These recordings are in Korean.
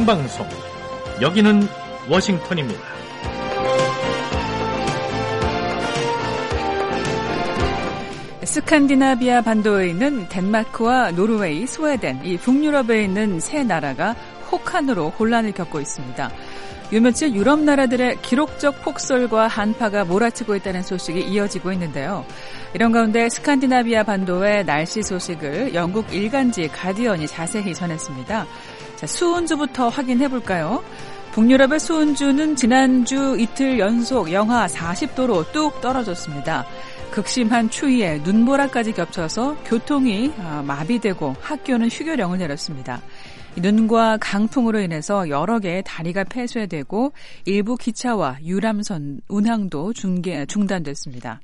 생방송. 여기는 워싱턴입니다. 스칸디나비아 반도에 있는 덴마크와 노르웨이, 스웨덴, 이 북유럽에 있는 세 나라가 혹한으로 혼란을 겪고 있습니다. 요 며칠 유럽 나라들의 기록적 폭설과 한파가 몰아치고 있다는 소식이 이어지고 있는데요. 이런 가운데 스칸디나비아 반도의 날씨 소식을 영국 일간지 가디언이 자세히 전했습니다. 자, 수온주부터 확인해 볼까요? 북유럽의 수온주는 지난주 이틀 연속 영하 40도로 뚝 떨어졌습니다. 극심한 추위에 눈보라까지 겹쳐서 교통이 마비되고 학교는 휴교령을 내렸습니다. 눈과 강풍으로 인해서 여러 개의 다리가 폐쇄되고 일부 기차와 유람선 운항도 중단됐습니다.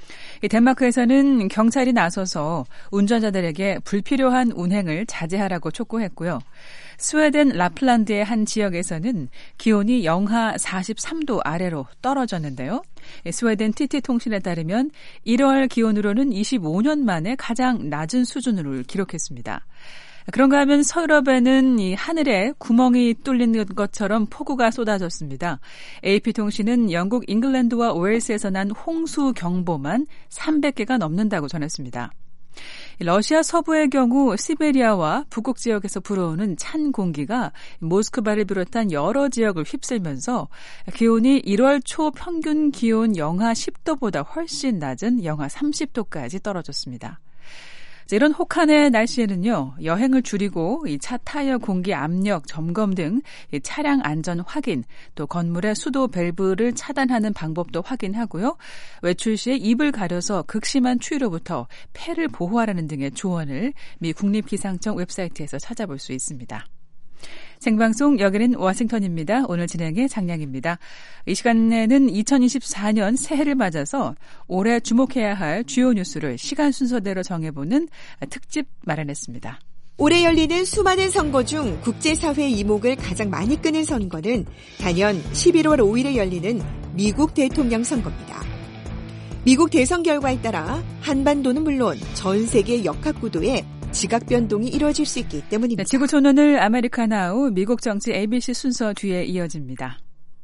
덴마크에서는 경찰이 나서서 운전자들에게 불필요한 운행을 자제하라고 촉구했고요. 스웨덴 라플란드의 한 지역에서는 기온이 영하 43도 아래로 떨어졌는데요. 스웨덴 TT통신에 따르면 1월 기온으로는 25년 만에 가장 낮은 수준을 기록했습니다. 그런가 하면 서유럽에는 이 하늘에 구멍이 뚫린 것처럼 폭우가 쏟아졌습니다. AP통신은 영국 잉글랜드와 웨일스에서 난 홍수 경보만 300개가 넘는다고 전했습니다. 러시아 서부의 경우 시베리아와 북극 지역에서 불어오는 찬 공기가 모스크바를 비롯한 여러 지역을 휩쓸면서 기온이 1월 초 평균 기온 영하 10도보다 훨씬 낮은 영하 30도까지 떨어졌습니다. 이런 혹한의 날씨에는요, 여행을 줄이고 이 차 타이어 공기 압력 점검 등 차량 안전 확인, 또 건물의 수도 밸브를 차단하는 방법도 확인하고요. 외출 시에 입을 가려서 극심한 추위로부터 폐를 보호하라는 등의 조언을 미 국립기상청 웹사이트에서 찾아볼 수 있습니다. 생방송 여기는 워싱턴입니다. 오늘 진행의 장량입니다. 이 시간에는 2024년 새해를 맞아서 올해 주목해야 할 주요 뉴스를 시간 순서대로 정해보는 특집 마련했습니다. 올해 열리는 수많은 선거 중 국제사회 이목을 가장 많이 끄는 선거는 단연 11월 5일에 열리는 미국 대통령 선거입니다. 미국 대선 결과에 따라 한반도는 물론 전 세계 역학구도에 지각 변동이 이뤄질 수 있기 때문입니다. 네, 지구촌오늘 아메리카나우 미국 정치 ABC 순서 뒤에 이어집니다.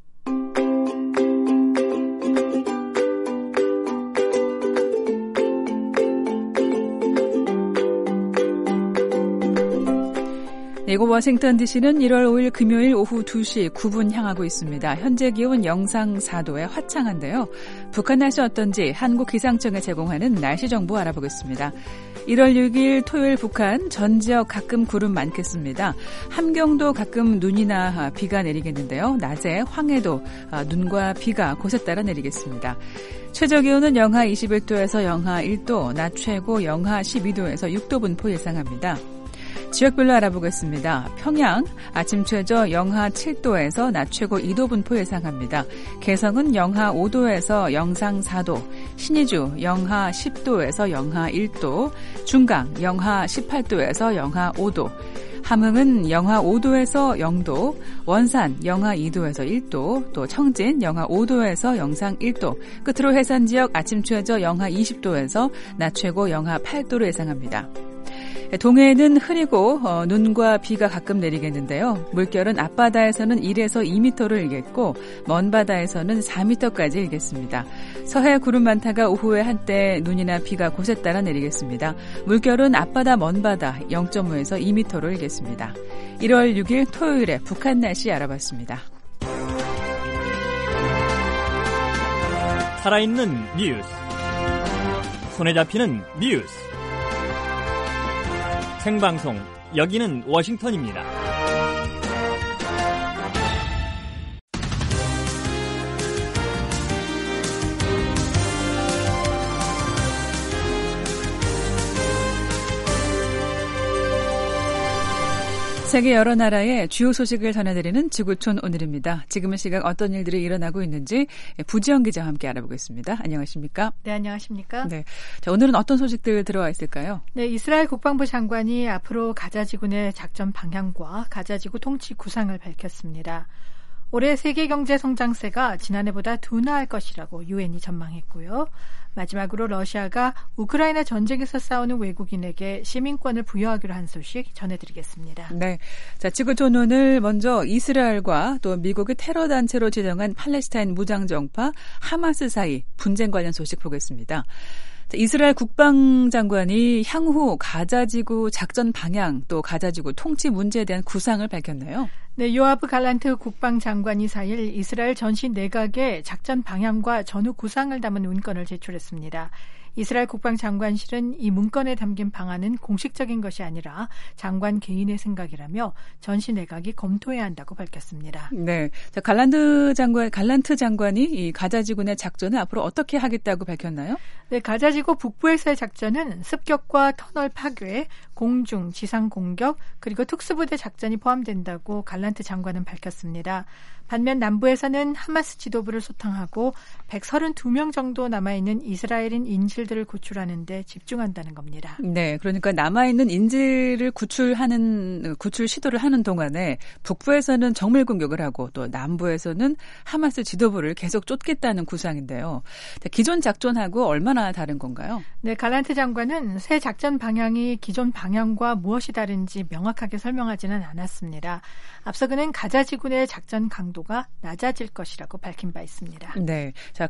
이곳 워싱턴 DC는 1월 5일 금요일 오후 2시 9분 향하고 있습니다. 현재 기온 영상 4도에 화창한데요. 북한 날씨 어떤지 한국기상청에 제공하는 날씨 정보 알아보겠습니다. 1월 6일 토요일 북한 전 지역 가끔 구름 많겠습니다. 함경도 가끔 눈이나 비가 내리겠는데요. 낮에 황해도 눈과 비가 곳에 따라 내리겠습니다. 최저 기온은 영하 21도에서 영하 1도, 낮 최고 영하 12도에서 6도 분포 예상합니다. 지역별로 알아보겠습니다. 평양 아침 최저 영하 7도에서 낮 최고 2도 분포 예상합니다. 개성은 영하 5도에서 영상 4도, 신의주 영하 10도에서 영하 1도, 중강 영하 18도에서 영하 5도, 함흥은 영하 5도에서 0도, 원산 영하 2도에서 1도, 또 청진 영하 5도에서 영상 1도, 끝으로 해산 지역 아침 최저 영하 20도에서 낮 최고 영하 8도로 예상합니다. 동해에는 흐리고 눈과 비가 가끔 내리겠는데요. 물결은 앞바다에서는 1에서 2m를 일겠고 먼 바다에서는 4m까지 일겠습니다. 서해 구름 많다가 오후에 한때 눈이나 비가 곳에 따라 내리겠습니다. 물결은 앞바다 먼 바다 0.5에서 2m로 일겠습니다. 1월 6일 토요일에 북한 날씨 알아봤습니다. 살아있는 뉴스, 손에 잡히는 뉴스, 생방송 여기는 워싱턴입니다. 세계 여러 나라의 주요 소식을 전해드리는 지구촌 오늘입니다. 지금은 시각 어떤 일들이 일어나고 있는지 부지영 기자와 함께 알아보겠습니다. 안녕하십니까? 네, 안녕하십니까? 네, 자, 오늘은 어떤 소식들 들어와 있을까요? 네, 이스라엘 국방부 장관이 앞으로 가자지구 내 작전 방향과 가자지구 통치 구상을 밝혔습니다. 올해 세계 경제 성장세가 지난해보다 둔화할 것이라고 유엔이 전망했고요. 마지막으로 러시아가 우크라이나 전쟁에서 싸우는 외국인에게 시민권을 부여하기로 한 소식 전해드리겠습니다. 네, 자 지구촌 오늘 먼저 이스라엘과 또 미국의 테러 단체로 지정한 팔레스타인 무장정파 하마스 사이 분쟁 관련 소식 보겠습니다. 이스라엘 국방장관이 향후 가자지구 작전 방향 또 가자지구 통치 문제에 대한 구상을 밝혔네요. 네, 요아브 갈란트 국방장관이 4일 이스라엘 전시 내각의 작전 방향과 전후 구상을 담은 문건을 제출했습니다. 이스라엘 국방장관실은 이 문건에 담긴 방안은 공식적인 것이 아니라 장관 개인의 생각이라며 전시 내각이 검토해야 한다고 밝혔습니다. 네, 자, 갈란트 장관이 이 가자지구 내 작전을 앞으로 어떻게 하겠다고 밝혔나요? 네, 가자지구 북부에서의 작전은 습격과 터널 파괴, 공중, 지상 공격, 그리고 특수부대 작전이 포함된다고 갈란트 장관은 밝혔습니다. 반면 남부에서는 하마스 지도부를 소탕하고 132명 정도 남아있는 이스라엘인 인질들을 구출하는 데 집중한다는 겁니다. 네, 그러니까 남아있는 인질을 구출 시도를 하는 동안에 북부에서는 정밀 공격을 하고 또 남부에서는 하마스 지도부를 계속 쫓겠다는 구상인데요. 기존 작전하고 얼마나 다른 건가요? 네, 갈란트 장관은 새 작전 방향이 기존 방향과 무엇이 다른지 명확하게 설명하지는 않았습니다. 앞서 그는 가자지구 내 작전 강도가 낮아질 것이라고 밝힌 바 있습니다. 네, 자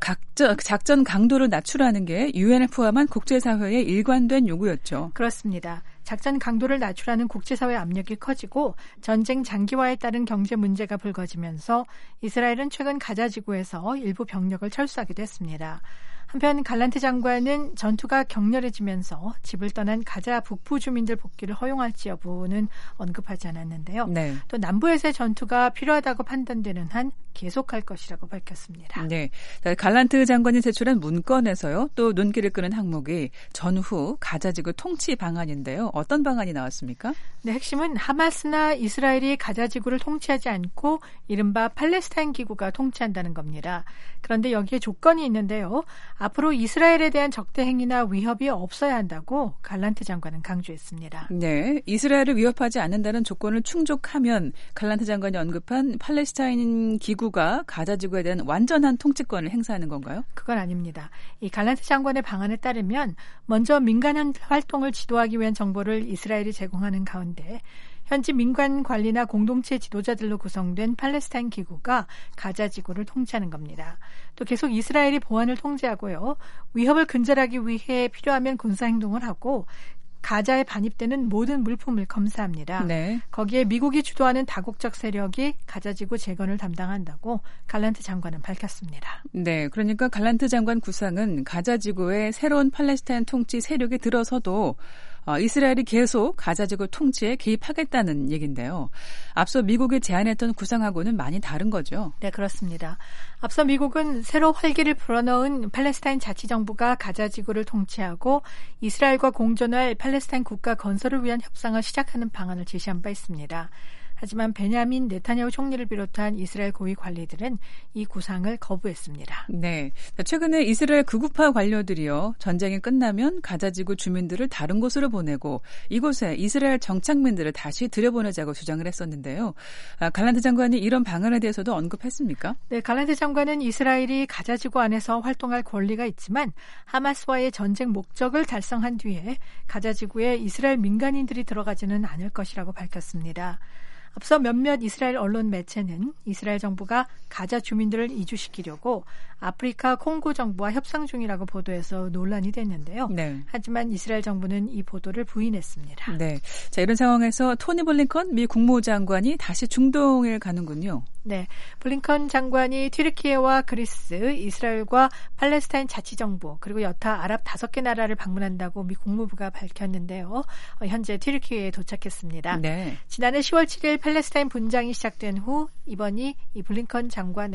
작전 강도를 낮추라는 게 유엔을 포함한 국제사회의 일관된 요구였죠. 그렇습니다. 작전 강도를 낮추라는 국제사회 압력이 커지고 전쟁 장기화에 따른 경제 문제가 불거지면서 이스라엘은 최근 가자지구에서 일부 병력을 철수하기도 했습니다. 한편 갈란트 장관은 전투가 격렬해지면서 집을 떠난 가자 북부 주민들 복귀를 허용할지 여부는 언급하지 않았는데요. 네. 또 남부에서의 전투가 필요하다고 판단되는 한 계속할 것이라고 밝혔습니다. 네, 갈란트 장관이 제출한 문건에서요. 또 눈길을 끄는 항목이 전후 가자지구 통치 방안인데요. 어떤 방안이 나왔습니까? 네, 핵심은 하마스나 이스라엘이 가자지구를 통치하지 않고 이른바 팔레스타인 기구가 통치한다는 겁니다. 그런데 여기에 조건이 있는데요. 앞으로 이스라엘에 대한 적대 행위나 위협이 없어야 한다고 갈란트 장관은 강조했습니다. 네, 이스라엘을 위협하지 않는다는 조건을 충족하면 갈란트 장관이 언급한 팔레스타인 기구가 가자지구에 대한 완전한 통치권을 행사하는 건가요? 그건 아닙니다. 이 갈란트 장관의 방안에 따르면 먼저 민간 활동을 지도하기 위한 정보를 이스라엘이 제공하는 가운데 현지 민간 관리나 공동체 지도자들로 구성된 팔레스타인 기구가 가자지구를 통치하는 겁니다. 또 계속 이스라엘이 보안을 통제하고요. 위협을 근절하기 위해 필요하면 군사행동을 하고 가자에 반입되는 모든 물품을 검사합니다. 네. 거기에 미국이 주도하는 다국적 세력이 가자지구 재건을 담당한다고 갈란트 장관은 밝혔습니다. 네, 그러니까 갈란트 장관 구상은 가자지구에 새로운 팔레스타인 통치 세력이 들어서도 이스라엘이 계속 가자지구 통치에 개입하겠다는 얘기인데요. 앞서 미국이 제안했던 구상하고는 많이 다른 거죠? 네, 그렇습니다. 앞서 미국은 새로 활기를 불어넣은 팔레스타인 자치정부가 가자지구를 통치하고 이스라엘과 공존할 팔레스타인 국가 건설을 위한 협상을 시작하는 방안을 제시한 바 있습니다. 하지만 베냐민 네타냐후 총리를 비롯한 이스라엘 고위 관리들은 이 구상을 거부했습니다. 네, 최근에 이스라엘 극우파 관료들이요. 전쟁이 끝나면 가자지구 주민들을 다른 곳으로 보내고 이곳에 이스라엘 정착민들을 다시 들여보내자고 주장을 했었는데요. 갈란트 장관이 이런 방안에 대해서도 언급했습니까? 네, 갈란트 장관은 이스라엘이 가자지구 안에서 활동할 권리가 있지만 하마스와의 전쟁 목적을 달성한 뒤에 가자지구에 이스라엘 민간인들이 들어가지는 않을 것이라고 밝혔습니다. 앞서 몇몇 이스라엘 언론 매체는 이스라엘 정부가 가자 주민들을 이주시키려고 아프리카 콩고 정부와 협상 중이라고 보도해서 논란이 됐는데요. 네. 하지만 이스라엘 정부는 이 보도를 부인했습니다. 네, 자 이런 상황에서 토니 블링컨 미 국무장관이 다시 중동에 가는군요. 네, 블링컨 장관이 튀르키예와 그리스, 이스라엘과 팔레스타인 자치정부 그리고 여타 아랍 5개 나라를 방문한다고 미 국무부가 밝혔는데요. 현재 튀르키예에 도착했습니다. 네. 지난해 10월 7일 팔레스타인 분장이 시작된 후 이번이 이 블링컨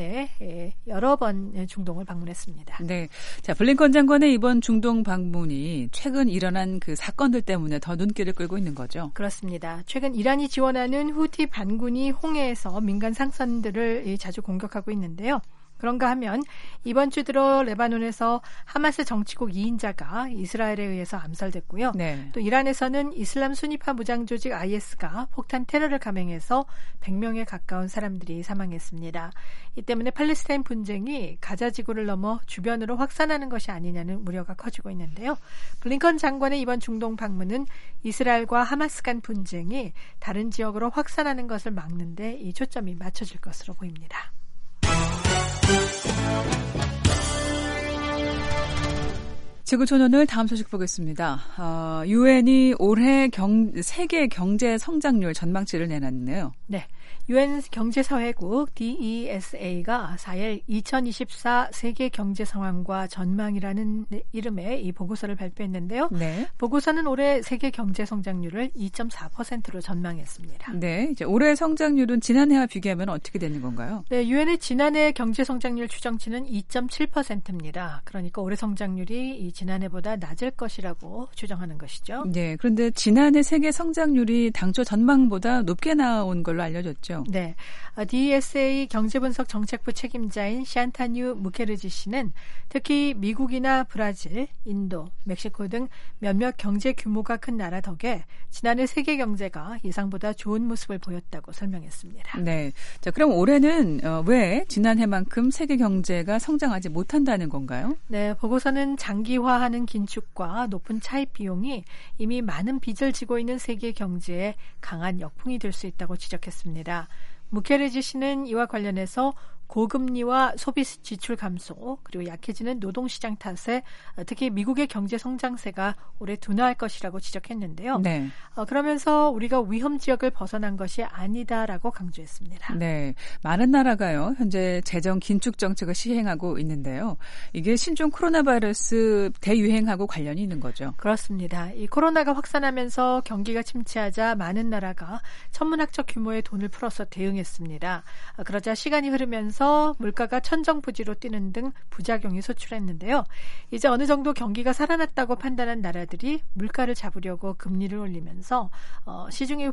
장관의 여러 번 중동을 방문했습니다. 네, 자 블링컨 장관의 이번 중동 방문이 최근 일어난 그 사건들 때문에 더 눈길을 끌고 있는 거죠. 그렇습니다. 최근 이란이 지원하는 후티 반군이 홍해에서 민간 상선들을 자주 공격하고 있는데요. 그런가 하면 이번 주 들어 레바논에서 하마스 정치국 2인자가 이스라엘에 의해서 암살됐고요. 네. 또 이란에서는 이슬람 순위파 무장 조직 IS가 폭탄 테러를 감행해서 100명에 가까운 사람들이 사망했습니다. 이 때문에 팔레스타인 분쟁이 가자 지구를 넘어 주변으로 확산하는 것이 아니냐는 우려가 커지고 있는데요. 블링컨 장관의 이번 중동 방문은 이스라엘과 하마스 간 분쟁이 다른 지역으로 확산하는 것을 막는 데 이 초점이 맞춰질 것으로 보입니다. 지구촌오늘 다음 소식 보겠습니다. 유엔이 올해 세계 경제 성장률 전망치를 내놨네요. 네. 유엔 경제사회국 DESA가 4일 2024 세계 경제 상황과 전망이라는 이름의 이 보고서를 발표했는데요. 네. 보고서는 올해 세계 경제 성장률을 2.4%로 전망했습니다. 네. 이제 올해 성장률은 지난해와 비교하면 어떻게 되는 건가요? 네, 유엔의 지난해 경제 성장률 추정치는 2.7%입니다. 그러니까 올해 성장률이 이 지난해보다 낮을 것이라고 추정하는 것이죠. 네. 그런데 지난해 세계 성장률이 당초 전망보다 높게 나온 걸로 알려졌죠. 네, DSA 경제분석 정책부 책임자인 샨타뉴 무케르지 씨는 특히 미국이나 브라질, 인도, 멕시코 등 몇몇 경제 규모가 큰 나라 덕에 지난해 세계 경제가 예상보다 좋은 모습을 보였다고 설명했습니다. 네, 자 그럼 올해는 왜 지난해만큼 세계 경제가 성장하지 못한다는 건가요? 네, 보고서는 장기화하는 긴축과 높은 차입 비용이 이미 많은 빚을 지고 있는 세계 경제에 강한 역풍이 될 수 있다고 지적했습니다. 무케르지 씨는 이와 관련해서 고금리와 소비 지출 감소 그리고 약해지는 노동시장 탓에 특히 미국의 경제 성장세가 올해 둔화할 것이라고 지적했는데요. 네. 그러면서 우리가 위험 지역을 벗어난 것이 아니다라고 강조했습니다. 네, 많은 나라가요 현재 재정 긴축 정책을 시행하고 있는데요. 이게 신종 코로나 바이러스 대유행하고 관련이 있는 거죠. 그렇습니다. 이 코로나가 확산하면서 경기가 침체하자 많은 나라가 천문학적 규모의 돈을 풀어서 대응했습니다. 그러자 시간이 흐르면서 물가가 천정부지로 뛰는 등 부작용이 소출했는데요. 이제 어느 정도 경기가 살아났다고 판단한 나라들이 물가를 잡으려고 금리를 올리면서 시중에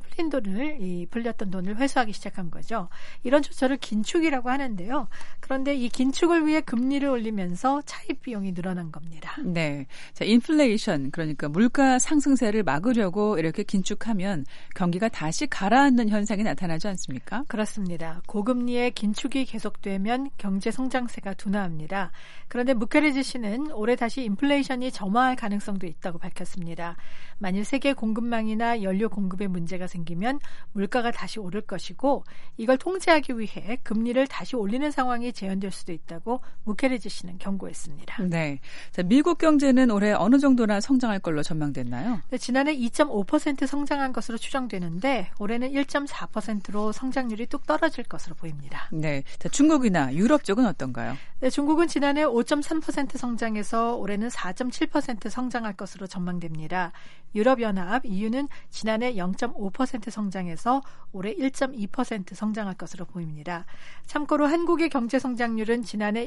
풀렸던 돈을 회수하기 시작한 거죠. 이런 조처를 긴축이라고 하는데요. 그런데 이 긴축을 위해 금리를 올리면서 차입 비용이 늘어난 겁니다. 네, 자 인플레이션 그러니까 물가 상승세를 막으려고 이렇게 긴축하면 경기가 다시 가라앉는 현상이 나타나지 않습니까? 그렇습니다. 고금리의 긴축이 계속되면 경제 성장세가 둔화합니다. 그런데 무케르지 씨는 올해 다시 인플레이션이 점화할 가능성도 있다고 밝혔습니다. 만일 세계 공급망이나 연료 공급에 문제가 생기면 물가가 다시 오를 것이고 이걸 통제하기 위해 금리를 다시 올리는 상황이 재현될 수도 있다고 무케르지 씨는 경고했습니다. 네, 자, 미국 경제는 올해 어느 정도나 성장할 걸로 전망됐나요? 네, 지난해 2.5% 성장한 것으로 추정되는데 올해는 1.4%로 성장률이 뚝 떨어질 것으로 보입니다. 네, 자, 중국이나 유럽 쪽은 어떤가요? 네, 중국은 지난해 5.3% 성장해서 올해는 4.7% 성장할 것으로 전망됩니다. 유럽연합 EU는 지난해 0.5% 성장해서 올해 1.2% 성장할 것으로 보입니다. 참고로 한국의 경제 성장률은 지난해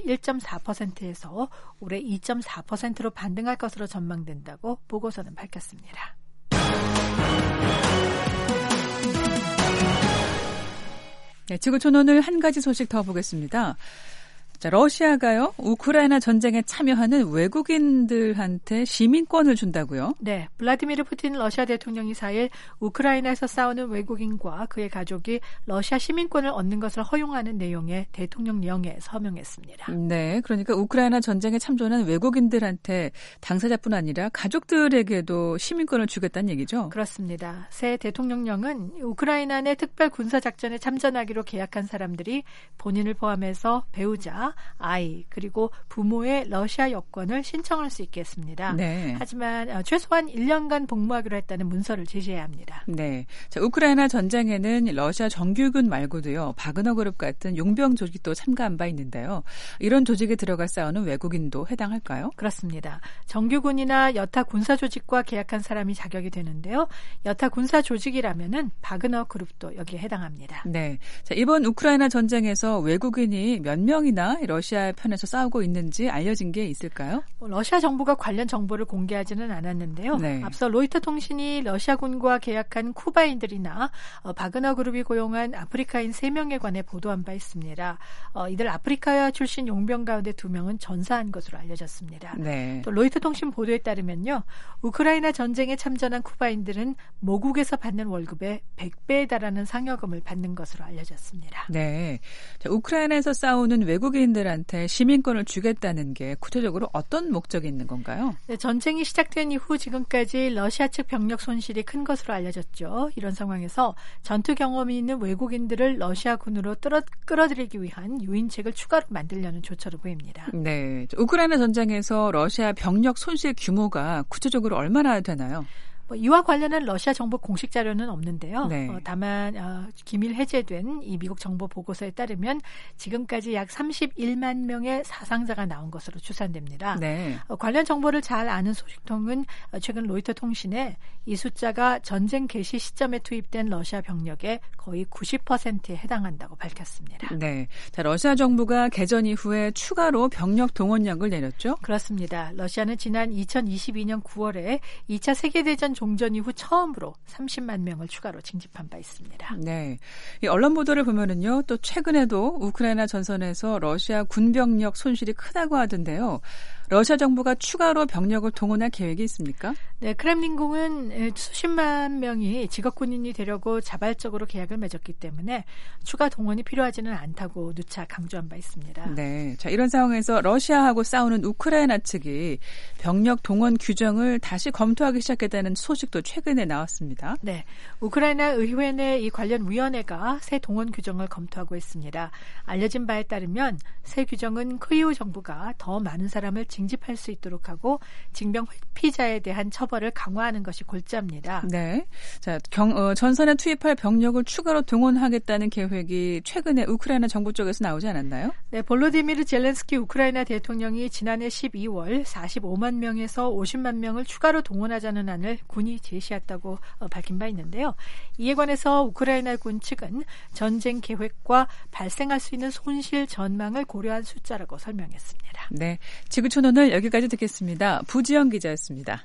1.4%에서 올해 2.4%로 반등할 것으로 전망된다고 보고서는 밝혔습니다. 네, 지구촌오늘 한 가지 소식 더 보겠습니다. 자, 러시아가요, 우크라이나 전쟁에 참여하는 외국인들한테 시민권을 준다고요? 네, 블라디미르 푸틴 러시아 대통령이 4일 우크라이나에서 싸우는 외국인과 그의 가족이 러시아 시민권을 얻는 것을 허용하는 내용의 대통령령에 서명했습니다. 네, 그러니까 우크라이나 전쟁에 참전한 외국인들한테 당사자뿐 아니라 가족들에게도 시민권을 주겠다는 얘기죠? 그렇습니다. 새 대통령령은 우크라이나 내 특별 군사작전에 참전하기로 계약한 사람들이 본인을 포함해서 배우자, 아이 그리고 부모의 러시아 여권을 신청할 수 있게 했습니다. 네. 하지만 최소한 1년간 복무하기로 했다는 문서를 제시해야 합니다. 네, 자, 우크라이나 전쟁에는 러시아 정규군 말고도요 바그너 그룹 같은 용병 조직도 참가한 바 있는데요. 이런 조직에 들어가 싸우는 외국인도 해당할까요? 그렇습니다. 정규군이나 여타 군사 조직과 계약한 사람이 자격이 되는데요. 여타 군사 조직이라면은 바그너 그룹도 여기에 해당합니다. 네, 자, 이번 우크라이나 전쟁에서 외국인이 몇 명이나 정부가 러시아 편에서 싸우고 있는지 알려진 게 있을까요? 러시아 정부가 관련 정보를 공개하지는 않았는데요. 네. 앞서 로이터 통신이 러시아군과 계약한 쿠바인들이나 바그너 그룹이 고용한 아프리카인 3명에 관해 보도한 바 있습니다. 이들 아프리카 출신 용병 가운데 2명은 전사한 것으로 알려졌습니다. 네. 또 로이터 통신 보도에 따르면요. 우크라이나 전쟁에 참전한 쿠바인들은 모국에서 받는 월급의 100배에 달하는 상여금을 받는 것으로 알려졌습니다. 네. 자, 우크라이나에서 싸우는 외국인들한테 시민권을 주겠다는 게 구체적으로 어떤 목적이 있는 건가요? 네, 전쟁이 시작된 이후 지금까지 러시아 측 병력 손실이 큰 것으로 알려졌죠. 이런 상황에서 전투 경험이 있는 외국인들을 러시아군으로 끌어들이기 위한 유인책을 추가로 만들려는 조처로 보입니다. 네. 우크라이나 전쟁에서 러시아 병력 손실 규모가 구체적으로 얼마나 되나요? 이와 관련한 러시아 정부 공식 자료는 없는데요. 네. 다만 기밀 해제된 이 미국 정보 보고서에 따르면 지금까지 약 31만 명의 사상자가 나온 것으로 추산됩니다. 네. 관련 정보를 잘 아는 소식통은 최근 로이터 통신에 이 숫자가 전쟁 개시 시점에 투입된 러시아 병력의 거의 90%에 해당한다고 밝혔습니다. 네. 자, 러시아 정부가 개전 이후에 추가로 병력 동원령을 내렸죠? 그렇습니다. 러시아는 지난 2022년 9월에 2차 세계대전 종전 이후 처음으로 30만 명을 추가로 징집한 바 있습니다. 네, 이 언론 보도를 보면은요, 또 최근에도 우크라이나 전선에서 러시아 군병력 손실이 크다고 하던데요. 러시아 정부가 추가로 병력을 동원할 계획이 있습니까? 네, 크렘린궁은 수십만 명이 직업군인이 되려고 자발적으로 계약을 맺었기 때문에 추가 동원이 필요하지는 않다고 누차 강조한 바 있습니다. 네, 자 이런 상황에서 러시아하고 싸우는 우크라이나 측이 병력 동원 규정을 다시 검토하기 시작했다는 소식도 최근에 나왔습니다. 네, 우크라이나 의회 내 이 관련 위원회가 새 동원 규정을 검토하고 있습니다. 알려진 바에 따르면 새 규정은 크리우 정부가 더 많은 사람을 징집할 수 있도록 하고 징병 회피자에 대한 처벌을 강화하는 것이 골자입니다. 네, 자 전선에 투입할 병력을 추가로 동원하겠다는 계획이 최근에 우크라이나 정부 쪽에서 나오지 않았나요? 네, 볼로디미르 젤렌스키 우크라이나 대통령이 지난해 12월 45만 명에서 50만 명을 추가로 동원하자는 안을 군이 제시했다고 밝힌 바 있는데요. 이에 관해서 우크라이나 군 측은 전쟁 계획과 발생할 수 있는 손실 전망을 고려한 숫자라고 설명했습니다. 네, 지구촌 오늘 여기까지 듣겠습니다. 부지영 기자였습니다.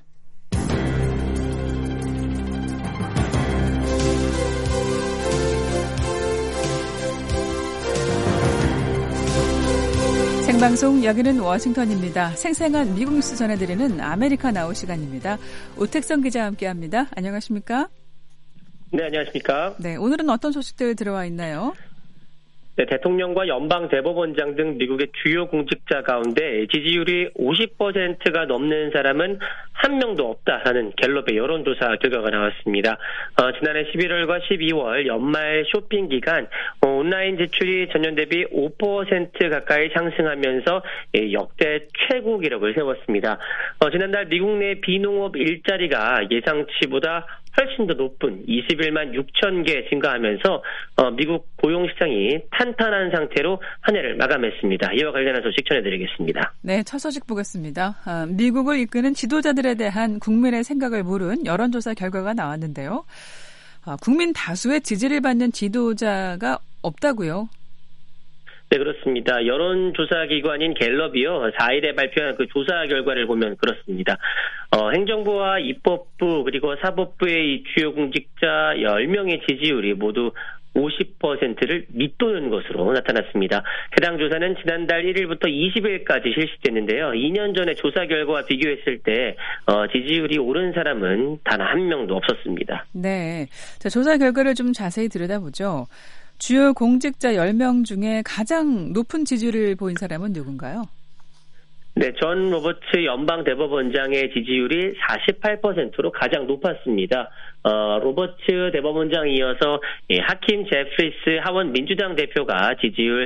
생방송 여기는 워싱턴입니다. 생생한 미국 뉴스 전해드리는 아메리카 나우 시간입니다. 오택성 기자와 함께합니다. 안녕하십니까? 네, 안녕하십니까? 네, 오늘은 어떤 소식들 들어와 있나요? 네, 대통령과 연방대법원장 등 미국의 주요 공직자 가운데 지지율이 50%가 넘는 사람은 한 명도 없다라는 갤럽의 여론조사 결과가 나왔습니다. 지난해 11월과 12월 연말 쇼핑 기간 온라인 지출이 전년 대비 5% 가까이 상승하면서 역대 최고 기록을 세웠습니다. 지난달 미국 내 비농업 일자리가 예상치보다 훨씬 더 높은 21만 6천 개 증가하면서 미국 고용시장이 탄탄한 상태로 한 해를 마감했습니다. 이와 관련한 소식 전해드리겠습니다. 네, 첫 소식 보겠습니다. 미국을 이끄는 지도자들에 대한 국민의 생각을 물은 여론조사 결과가 나왔는데요. 국민 다수의 지지를 받는 지도자가 없다고요? 네, 그렇습니다. 여론조사 기관인 갤럽이요, 4일에 발표한 그 조사 결과를 보면 그렇습니다. 행정부와 입법부 그리고 사법부의 이 주요 공직자 10명의 지지율이 모두 50%를 밑도는 것으로 나타났습니다. 해당 조사는 지난달 1일부터 20일까지 실시됐는데요. 2년 전에 조사 결과와 비교했을 때 지지율이 오른 사람은 단 한 명도 없었습니다. 네, 자, 조사 결과를 좀 자세히 들여다보죠. 주요 공직자 10명 중에 가장 높은 지지율을 보인 사람은 누군가요? 네, 존 로버츠 연방대법원장의 지지율이 48%로 가장 높았습니다. 로버츠 대법원장에 이어서 하킴 제프리스 하원 민주당 대표가 지지율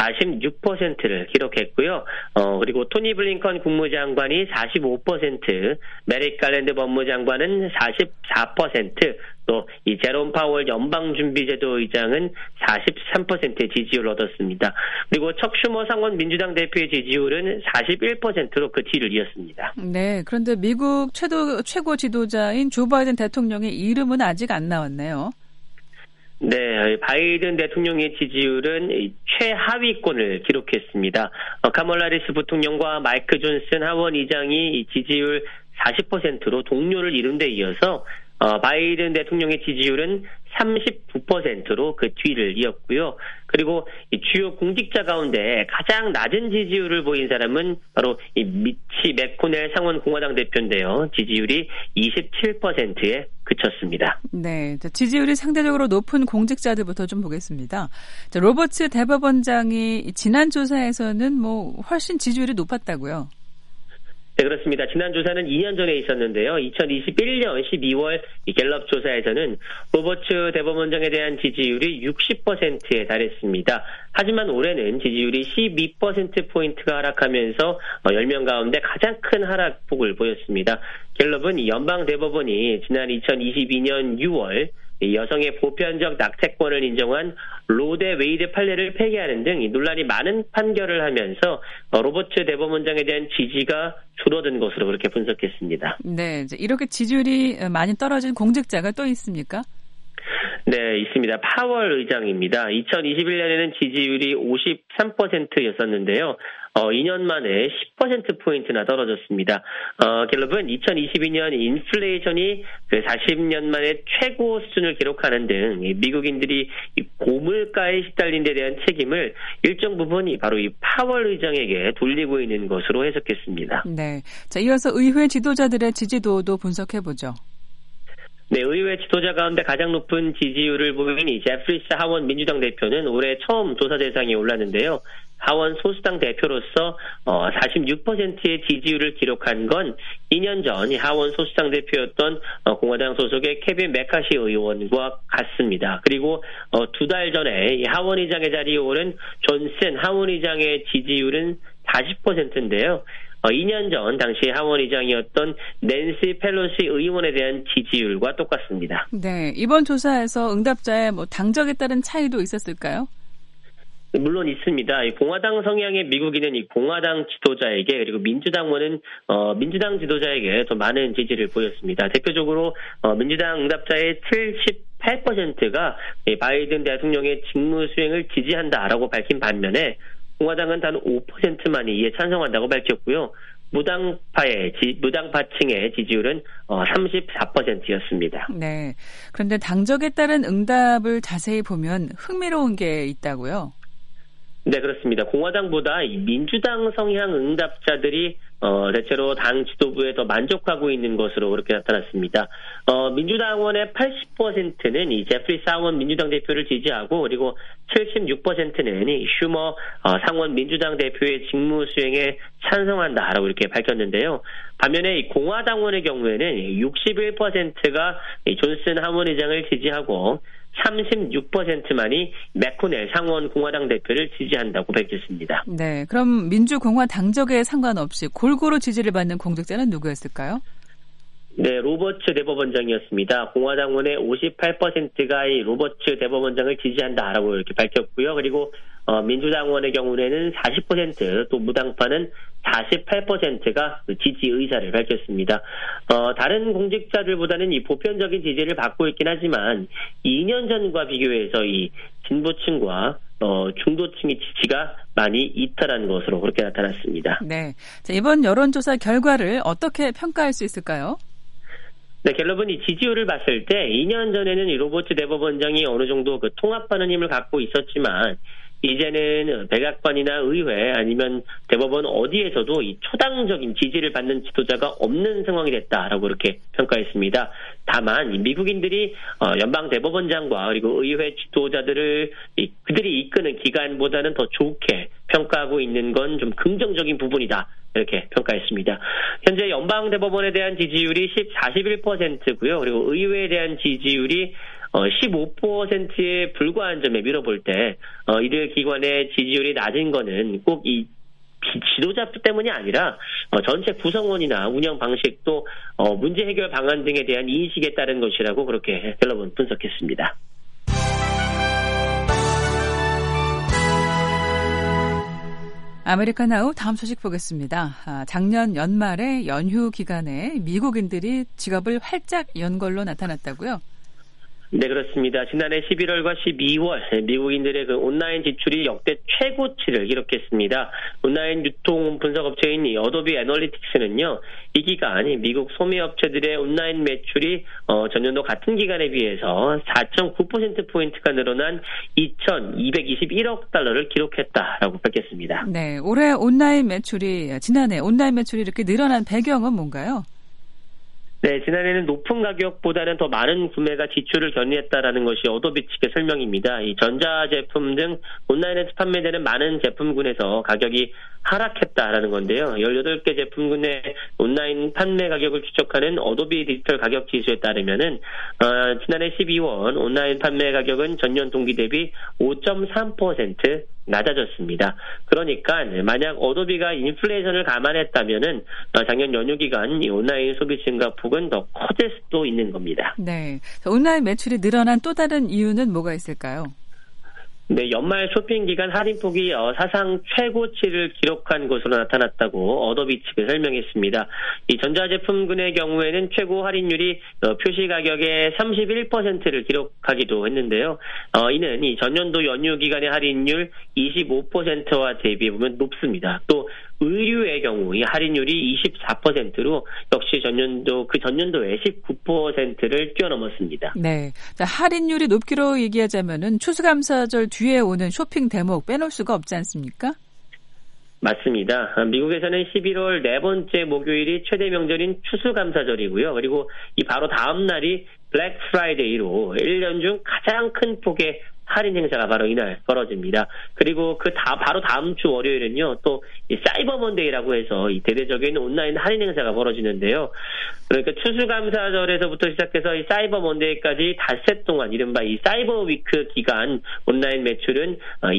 46%를 기록했고요. 그리고 토니 블링컨 국무장관이 45%, 메릭 갈랜드 법무장관은 44%, 또 이 제롬 파월 연방준비제도 의장은 43%의 지지율을 얻었습니다. 그리고 척 슈머 상원 민주당 대표의 지지율은 41%로 그 뒤를 이었습니다. 네, 그런데 미국 최고 지도자인 조 바이든 대통령의 이름은 아직 안 나왔네요. 네, 바이든 대통령의 지지율은 최하위권을 기록했습니다. 카멀라 해리스 부통령과 마이크 존슨 하원 의장이 지지율 40%로 동료를 이룬 데 이어서 바이든 대통령의 지지율은 39%로 그 뒤를 이었고요. 그리고 이 주요 공직자 가운데 가장 낮은 지지율을 보인 사람은 바로 이 미치 맥코넬 상원 공화당 대표인데요. 지지율이 27%에 그쳤습니다. 네, 지지율이 상대적으로 높은 공직자들부터 좀 보겠습니다. 로버츠 대법원장이 지난 조사에서는 훨씬 지지율이 높았다고요? 네, 그렇습니다. 지난 조사는 2년 전에 있었는데요. 2021년 12월 갤럽 조사에서는 로버츠 대법원장에 대한 지지율이 60%에 달했습니다. 하지만 올해는 지지율이 12%포인트가 하락하면서 10명 가운데 가장 큰 하락폭을 보였습니다. 갤럽은 연방 대법원이 지난 2022년 6월 여성의 보편적 낙태권을 인정한 로 대 웨이드 판례를 폐기하는 등 논란이 많은 판결을 하면서 로버츠 대법원장에 대한 지지가 줄어든 것으로 그렇게 분석했습니다. 네, 이렇게 지지율이 많이 떨어진 공직자가 또 있습니까? 네, 있습니다. 파월 의장입니다. 2021년에는 지지율이 53%였었는데요. 2년 만에 10%포인트나 떨어졌습니다. 갤럽은 2022년 인플레이션이 40년 만에 최고 수준을 기록하는 등 미국인들이 고물가에 시달린 데 대한 책임을 일정 부분이 바로 이 파월 의장에게 돌리고 있는 것으로 해석했습니다. 네, 자, 이어서 의회 지도자들의 지지도도 분석해보죠. 네, 의회 지도자 가운데 가장 높은 지지율을 보인 이 제프리스 하원 민주당 대표는 올해 처음 조사 대상에 올랐는데요. 하원 소수당 대표로서 46%의 지지율을 기록한 건 2년 전 하원 소수당 대표였던 공화당 소속의 케빈 메카시 의원과 같습니다. 그리고 2달 전에 하원 의장의 자리에 오른 존슨 하원 의장의 지지율은 40%인데요. 2년 전 당시 하원 의장이었던 낸시 펠로시 의원에 대한 지지율과 똑같습니다. 네, 이번 조사에서 응답자의 당적에 따른 차이도 있었을까요? 물론 있습니다. 공화당 성향의 미국인은 이 공화당 지도자에게 그리고 민주당원은 민주당 지도자에게 더 많은 지지를 보였습니다. 대표적으로 민주당 응답자의 78%가 바이든 대통령의 직무 수행을 지지한다라고 밝힌 반면에 공화당은 단 5%만이 이에 찬성한다고 밝혔고요. 무당파층의 지지율은 34%였습니다. 네. 그런데 당적에 따른 응답을 자세히 보면 흥미로운 게 있다고요? 네, 그렇습니다. 공화당보다 민주당 성향 응답자들이 대체로 당 지도부에 더 만족하고 있는 것으로 그렇게 나타났습니다. 민주당원의 80%는 이 제프리스 하원 민주당 대표를 지지하고 그리고 76%는 이 슈머 상원 민주당 대표의 직무 수행에 찬성한다라고 이렇게 밝혔는데요. 반면에 이 공화당원의 경우에는 61%가 존슨 하원 의장을 지지하고 36%만이 맥코넬 상원 공화당 대표를 지지한다고 밝혔습니다. 네, 그럼 민주공화 당적에 상관없이 골고루 지지를 받는 공직자는 누구였을까요? 네, 로버츠 대법원장이었습니다. 공화당원의 58%가 이 로버츠 대법원장을 지지한다라고 이렇게 밝혔고요. 그리고 민주당원의 경우에는 40%, 또 무당파는 48%가 지지 의사를 밝혔습니다. 다른 공직자들보다는 이 보편적인 지지를 받고 있긴 하지만 2년 전과 비교해서 이 진보층과 중도층의 지지가 많이 이탈한 것으로 그렇게 나타났습니다. 네, 자, 이번 여론조사 결과를 어떻게 평가할 수 있을까요? 네, 갤럽은 이 지지율을 봤을 때 2년 전에는 이 로버츠 대법원장이 어느 정도 그 통합하는 힘을 갖고 있었지만 이제는 백악관이나 의회 아니면 대법원 어디에서도 이 초당적인 지지를 받는 지도자가 없는 상황이 됐다라고 이렇게 평가했습니다. 다만 미국인들이 연방 대법원장과 그리고 의회 지도자들을 그들이 이끄는 기관보다는 더 좋게 평가하고 있는 건 좀 긍정적인 부분이다. 이렇게 평가했습니다. 현재 연방 대법원에 대한 지지율이 41%고요. 그리고 의회에 대한 지지율이 15%에 불과한 점에 밀어볼 때 이들 기관의 지지율이 낮은 거는 꼭 이 지도자 때문이 아니라 전체 구성원이나 운영 방식도 문제 해결 방안 등에 대한 인식에 따른 것이라고 그렇게 갤럽은 분석했습니다. 아메리카나우 다음 소식 보겠습니다. 작년 연말에 연휴 기간에 미국인들이 직업을 활짝 연 걸로 나타났다고요? 네, 그렇습니다. 지난해 11월과 12월 미국인들의 그 온라인 지출이 역대 최고치를 기록했습니다. 온라인 유통 분석업체인 이 어도비 애널리틱스는요, 이 기간 미국 소매업체들의 온라인 매출이 전년도 같은 기간에 비해서 4.9%포인트가 늘어난 2,221억 달러를 기록했다라고 밝혔습니다. 네, 올해 지난해 온라인 매출이 이렇게 늘어난 배경은 뭔가요? 네, 지난해는 높은 가격보다는 더 많은 구매가 지출을 견인했다라는 것이 어도비 측의 설명입니다. 이 전자제품 등 온라인에서 판매되는 많은 제품군에서 가격이 하락했다라는 건데요. 18개 제품군의 온라인 판매 가격을 추적하는 어도비 디지털 가격 지수에 따르면은 지난해 12월 온라인 판매 가격은 전년 동기 대비 5.3% 낮아졌습니다. 그러니까 만약 어도비가 인플레이션을 감안했다면은 작년 연휴 기간 이 온라인 소비 증가폭은 더 커질 수도 있는 겁니다. 네, 온라인 매출이 늘어난 또 다른 이유는 뭐가 있을까요? 네, 연말 쇼핑 기간 할인폭이 사상 최고치를 기록한 것으로 나타났다고 어도비 측은 설명했습니다. 이 전자제품군의 경우에는 최고 할인율이 표시 가격의 31%를 기록하기도 했는데요. 이는 이 전년도 연휴 기간의 할인율 25%와 대비해 보면 높습니다. 또 의류의 경우 이 할인율이 24%로 역시 전년도의 19%를 뛰어넘었습니다. 네, 할인율이 높기로 얘기하자면은 추수감사절 뒤에 오는 쇼핑 대목 빼놓을 수가 없지 않습니까? 맞습니다. 미국에서는 11월 네 번째 목요일이 최대 명절인 추수감사절이고요. 그리고 이 바로 다음 날이 블랙 프라이데이로 1년 중 가장 큰 폭의 할인 행사가 바로 이날 벌어집니다. 그리고 바로 다음 주 월요일은요, 또 이 사이버 먼데이라고 해서 이 대대적인 온라인 할인 행사가 벌어지는데요. 그러니까 추수감사절에서부터 시작해서 이 사이버 먼데이까지 닷새 동안 이른바 이 사이버 위크 기간 온라인 매출은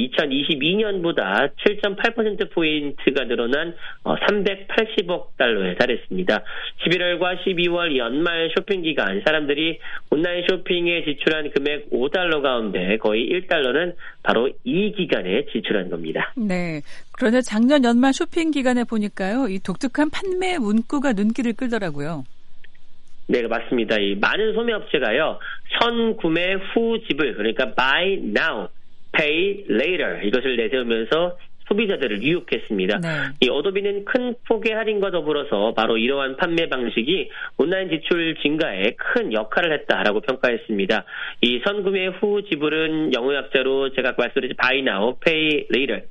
2022년보다 7.8%포인트가 늘어난 380억 달러에 달했습니다. 11월과 12월 연말 쇼핑 기간 사람들이 온라인 쇼핑에 지출한 금액 5달러 가운데 거의 1달러는 바로 이 기간에 지출한 겁니다. 네. 그런데 작년 연말 쇼핑 기간에 보니까요, 이 독특한 판매 문구가 눈길을 끌더라고요. 네, 맞습니다. 이 많은 소매업체가요, 선구매 후 지불, 그러니까 buy now, pay later 이것을 내세우면서 소비자들을 유혹했습니다. 네. 이 어도비는 큰 폭의 할인과 더불어서 바로 이러한 판매 방식이 온라인 지출 증가에 큰 역할을 했다라고 평가했습니다. 이 선구매 후 지불은 영어 약자로 제가 말씀드린 buy now, pay later,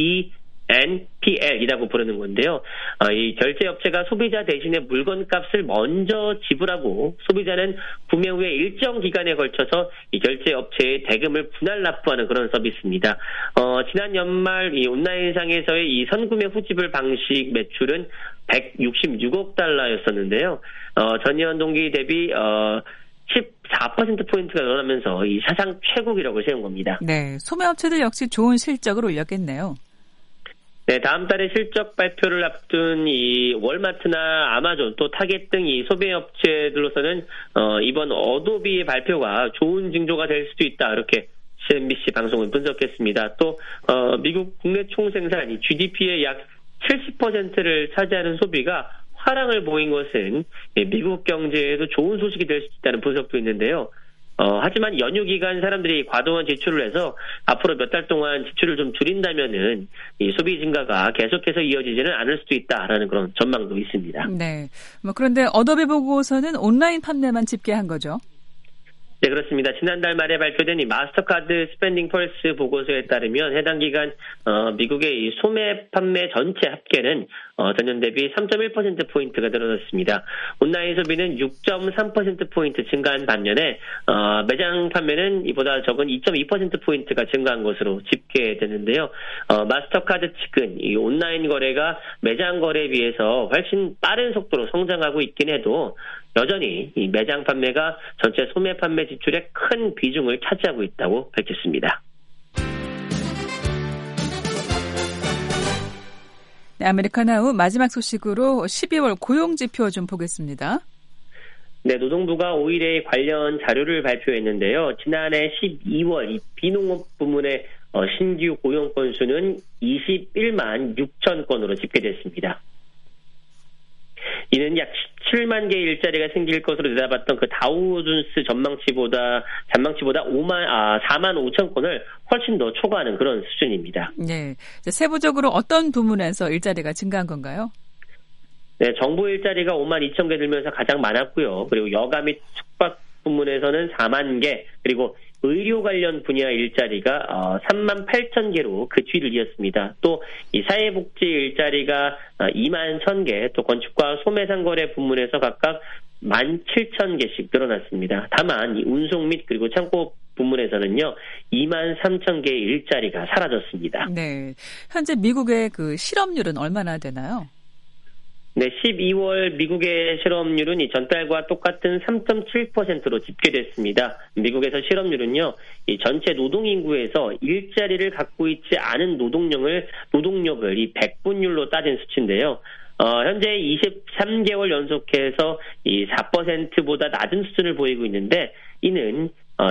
BNPL이라고 부르는 건데요. 이 결제업체가 소비자 대신에 물건값을 먼저 지불하고 소비자는 구매 후에 일정 기간에 걸쳐서 이 결제업체에 대금을 분할 납부하는 그런 서비스입니다. 지난 연말 이 온라인상에서의 이 선구매 후 지불 방식 매출은 166억 달러였었는데요. 전년 동기 대비 14%포인트가 늘어나면서 이 사상 최고 기록을 세운 겁니다. 네, 소매업체들 역시 좋은 실적을 올렸겠네요. 네, 다음 달에 실적 발표를 앞둔 이 월마트나 아마존 또 타겟 등 이 소비업체들로서는 이번 어도비의 발표가 좋은 징조가 될 수도 있다, 이렇게 CNBC 방송은 분석했습니다. 또 미국 국내 총생산 GDP의 약 70%를 차지하는 소비가 화랑을 보인 것은 미국 경제에도 좋은 소식이 될 수 있다는 분석도 있는데요. 하지만 연휴 기간 사람들이 과도한 지출을 해서 앞으로 몇 달 동안 지출을 좀 줄인다면은 이 소비 증가가 계속해서 이어지지는 않을 수도 있다라는 그런 전망도 있습니다. 네. 그런데 어도비 보고서는 온라인 판매만 집계한 거죠? 네, 그렇습니다. 지난달 말에 발표된 이 마스터카드 스펜딩 펄스 보고서에 따르면 해당 기간 미국의 이 소매 판매 전체 합계는 전년 대비 3.1%포인트가 늘어났습니다. 온라인 소비는 6.3%포인트 증가한 반면에 매장 판매는 이보다 적은 2.2%포인트가 증가한 것으로 집계되는데요. 마스터카드 측은 이 온라인 거래가 매장 거래에 비해서 훨씬 빠른 속도로 성장하고 있긴 해도 여전히 이 매장 판매가 전체 소매 판매 지출의 큰 비중을 차지하고 있다고 밝혔습니다. 네, 아메리카나우 마지막 소식으로 12월 고용지표 좀 보겠습니다. 네, 노동부가 5일에 관련 자료를 발표했는데요. 지난해 12월 이 비농업 부문의 신규 고용 건수는 21만 6천 건으로 집계됐습니다. 이는 약 7만 개의 일자리가 생길 것으로 내다봤던 그 다우존스 전망치보다 4만 5천 건을 훨씬 더 초과하는 그런 수준입니다. 네, 세부적으로 어떤 부문에서 일자리가 증가한 건가요? 네, 정부 일자리가 5만 2천 개 들면서 가장 많았고요. 그리고 여가 및 숙박 부문에서는 4만 개, 그리고 의료 관련 분야 일자리가 3만 8천 개로 그 뒤를 이었습니다. 또 이 사회복지 일자리가 2만 1천 개, 또 건축과 소매상거래 부문에서 각각 1만 7천 개씩 늘어났습니다. 다만 이 운송 및 그리고 창고 부문에서는요 2만 3천 개의 일자리가 사라졌습니다. 네, 현재 미국의 그 실업률은 얼마나 되나요? 네, 12월 미국의 실업률은 이 전달과 똑같은 3.7%로 집계됐습니다. 미국에서 실업률은요, 이 전체 노동 인구에서 일자리를 갖고 있지 않은 노동력을 이 100분율로 따진 수치인데요. 현재 23개월 연속해서 이 4%보다 낮은 수준을 보이고 있는데, 이는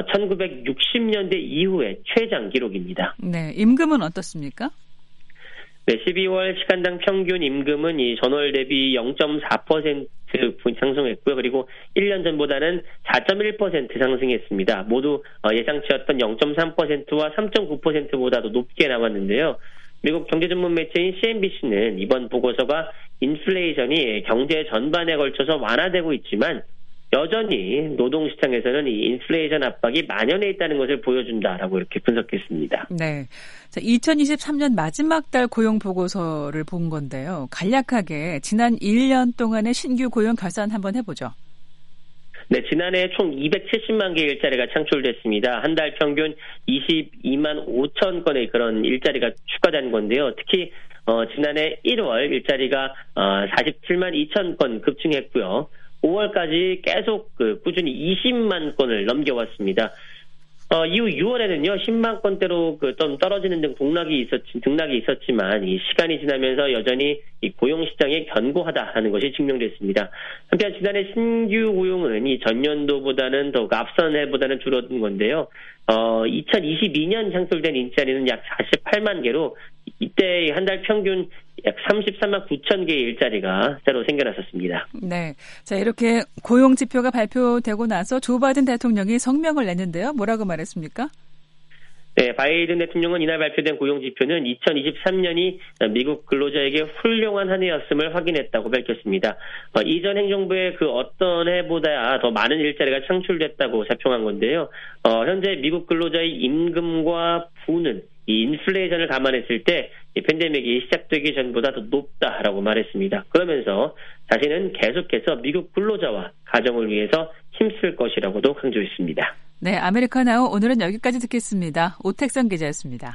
1960년대 이후의 최장 기록입니다. 네, 임금은 어떻습니까? 네, 12월 시간당 평균 임금은 이 전월 대비 0.4% 상승했고요. 그리고 1년 전보다는 4.1% 상승했습니다. 모두 예상치였던 0.3%와 3.9%보다도 높게 나왔는데요. 미국 경제 전문 매체인 CNBC는 이번 보고서가 인플레이션이 경제 전반에 걸쳐서 완화되고 있지만 여전히 노동시장에서는 이 인플레이션 압박이 만연해 있다는 것을 보여준다라고 이렇게 분석했습니다. 네. 자, 2023년 마지막 달 고용 보고서를 본 건데요. 간략하게 지난 1년 동안의 신규 고용 결산 한번 해보죠. 네, 지난해 총 270만 개의 일자리가 창출됐습니다. 한 달 평균 22만 5천 건의 그런 일자리가 추가된 건데요. 특히 지난해 1월 일자리가 47만 2천 건 급증했고요. 5월까지 계속 꾸준히 20만 건을 넘겨왔습니다. 이후 6월에는요 10만 건대로 좀 떨어지는 등 등락이 있었지만 이 시간이 지나면서 여전히 이 고용 시장이 견고하다는 것이 증명됐습니다. 한편 지난해 신규 고용은 이 전년도보다는 더욱 앞선 해보다는 줄어든 건데요. 2022년 창출된 일자리는 약 48만 개로 이때 한 달 평균 약 33만 9천 개의 일자리가 새로 생겨났었습니다. 네, 자 이렇게 고용 지표가 발표되고 나서 조 바이든 대통령이 성명을 냈는데요. 뭐라고 말했습니까? 네, 바이든 대통령은 이날 발표된 고용 지표는 2023년이 미국 근로자에게 훌륭한 한 해였음을 확인했다고 밝혔습니다. 이전 행정부의 그 어떤 해보다 더 많은 일자리가 창출됐다고 자평한 건데요. 현재 미국 근로자의 임금과 부는 이 인플레이션을 감안했을 때 이 팬데믹이 시작되기 전보다 더 높다라고 말했습니다. 그러면서 자신은 계속해서 미국 근로자와 가정을 위해서 힘쓸 것이라고도 강조했습니다. 네, 아메리카나우 오늘은 여기까지 듣겠습니다. 오택선 기자였습니다.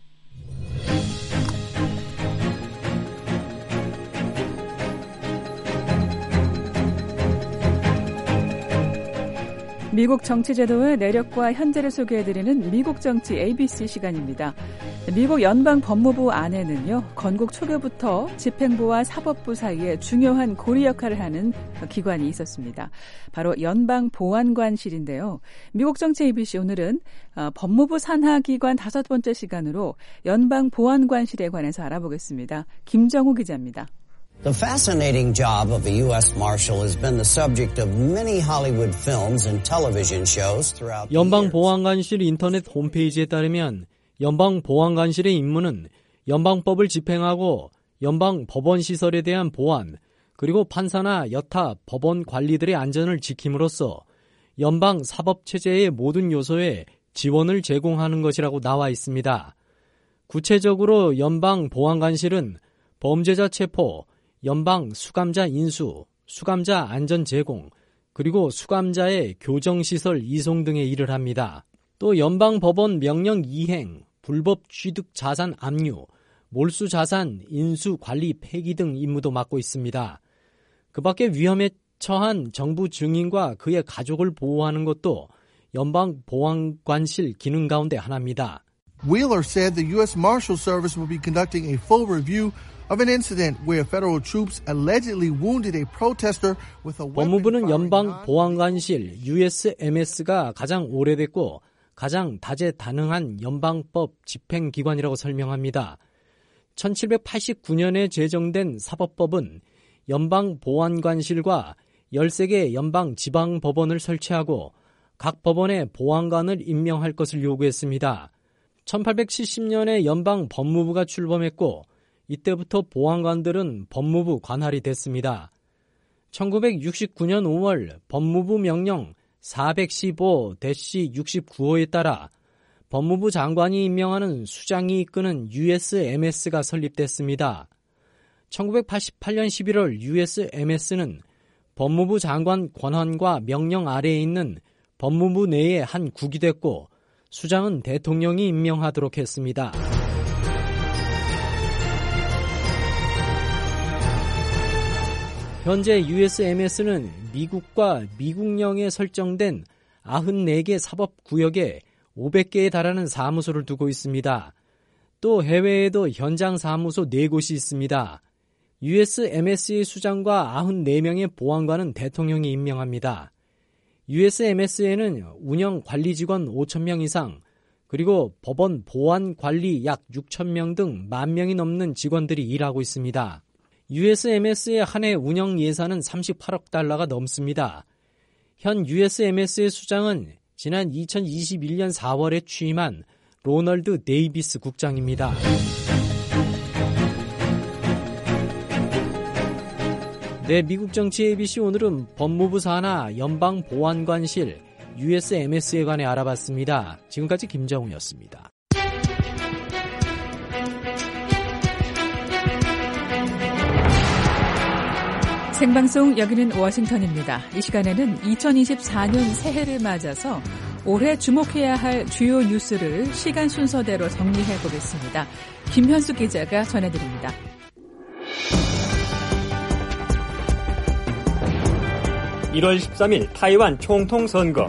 미국 정치 제도의 내력과 현재를 소개해드리는 미국 정치 ABC 시간입니다. 미국 연방 법무부 안에는요, 건국 초기부터 집행부와 사법부 사이에 중요한 고리 역할을 하는 기관이 있었습니다. 바로 연방보안관실인데요. 미국 정치 ABC 오늘은 법무부 산하기관 5번째 시간으로 연방보안관실에 관해서 알아보겠습니다. 김정우 기자입니다. The fascinating job of a U.S. Marshal has been the subject of many Hollywood films and television shows throughout the years. 연방보안관실 인터넷 홈페이지에 따르면 연방보안관실의 임무는 연방법을 집행하고 연방법원 시설에 대한 보안, 그리고 판사나 여타 법원 관리들의 안전을 지킴으로써 연방사법체제의 모든 요소에 지원을 제공하는 것이라고 나와 있습니다. 구체적으로 연방보안관실은 범죄자 체포, 연방 수감자 인수, 수감자 안전 제공, 그리고 수감자의 교정시설 이송 등의 일을 합니다. 또 연방법원 명령 이행, 불법 취득 자산 압류, 몰수 자산 인수 관리 폐기 등 임무도 맡고 있습니다. 그 밖에 위험에 처한 정부 증인과 그의 가족을 보호하는 것도 연방보안관실 기능 가운데 하나입니다. Wheeler said the U.S. Marshal Service will be conducting a full review of an incident where federal troops allegedly wounded a protester with a weapon. 법무부는 연방보안관실 USMS가 가장 오래됐고 가장 다재다능한 연방법 집행기관이라고 설명합니다. 1789년에 제정된 사법법은 연방보안관실과 13개 연방 지방 법원을 설치하고 각 법원에 보안관을 임명할 것을 요구했습니다. 1870년에 연방 법무부가 출범했고 이때부터 보안관들은 법무부 관할이 됐습니다. 1969년 5월 법무부 명령 415-69호에 따라 법무부 장관이 임명하는 수장이 이끄는 USMS가 설립됐습니다. 1988년 11월 USMS는 법무부 장관 권한과 명령 아래에 있는 법무부 내의 한 국이 됐고 수장은 대통령이 임명하도록 했습니다. 현재 USMS는 미국과 미국령에 설정된 94개 사법구역에 500개에 달하는 사무소를 두고 있습니다. 또 해외에도 현장 사무소 4곳이 있습니다. USMS의 수장과 94명의 보안관은 대통령이 임명합니다. USMS에는 운영 관리 직원 5,000명 이상, 그리고 법원 보안 관리 약 6,000명 등 10,000명이 넘는 직원들이 일하고 있습니다. USMS의 한 해 운영 예산은 38억 달러가 넘습니다. 현 USMS의 수장은 지난 2021년 4월에 취임한 로널드 데이비스 국장입니다. 네, 미국 정치 ABC 오늘은 법무부 산하 연방보안관실 USMS에 관해 알아봤습니다. 지금까지 김정우였습니다. 생방송 여기는 워싱턴입니다. 이 시간에는 2024년 새해를 맞아서 올해 주목해야 할 주요 뉴스를 시간 순서대로 정리해 보겠습니다. 김현수 기자가 전해드립니다. (1월 13일) 타이완 총통 선거.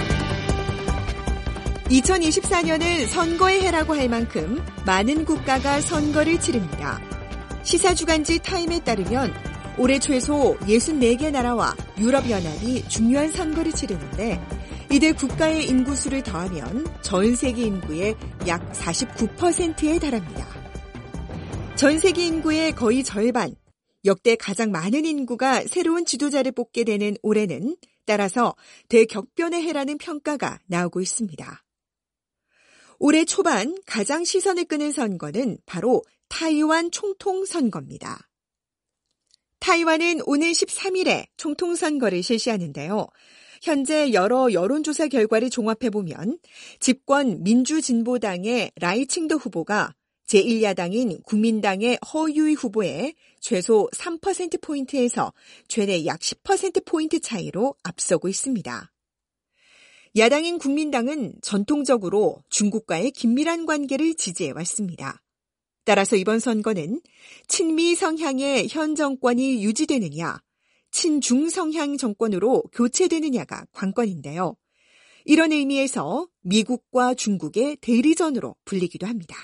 2024년을 선거의 해라고 할 만큼 많은 국가가 선거를 치릅니다. 시사주간지 타임에 따르면 올해 최소 64개 나라와 유럽연합이 중요한 선거를 치르는데 이들 국가의 인구수를 더하면 전 세계 인구의 약 49%에 달합니다. 전 세계 인구의 거의 절반, 역대 가장 많은 인구가 새로운 지도자를 뽑게 되는 올해는 따라서 대격변의 해라는 평가가 나오고 있습니다. 올해 초반 가장 시선을 끄는 선거는 바로 타이완 총통 선거입니다. 타이완은 오는 13일에 총통 선거를 실시하는데요. 현재 여러 여론조사 결과를 종합해보면 집권 민주진보당의 라이칭도 후보가 제1야당인 국민당의 허유이 후보에 최소 3%포인트에서 최대 약 10%포인트 차이로 앞서고 있습니다. 야당인 국민당은 전통적으로 중국과의 긴밀한 관계를 지지해왔습니다. 따라서 이번 선거는 친미 성향의 현 정권이 유지되느냐, 친중 성향 정권으로 교체되느냐가 관건인데요. 이런 의미에서 미국과 중국의 대리전으로 불리기도 합니다.